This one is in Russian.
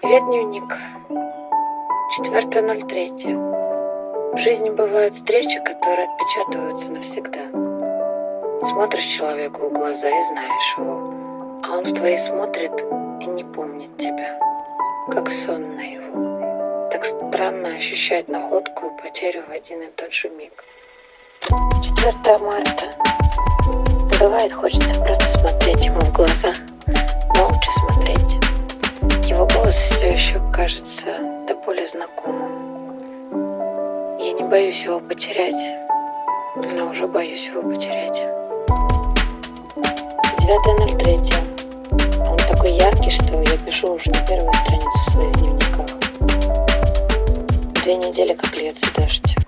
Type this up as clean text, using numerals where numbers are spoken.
Привет, дневник. 4.03. В жизни бывают встречи, которые отпечатываются навсегда. Смотришь человеку в глаза и знаешь его, а он в твои смотрит и не помнит тебя, как сон наяву. Так странно ощущать находку и потерю в один и тот же миг. 4 марта. Бывает, хочется просто смотреть ему в глаза, молча смотреть. Его голос все еще кажется до боли знакомым. Я не боюсь его потерять, но уже боюсь его потерять. 9.03. Он такой яркий, что я пишу уже на первую страницу в своих дневниках. 2 недели как льется дождь.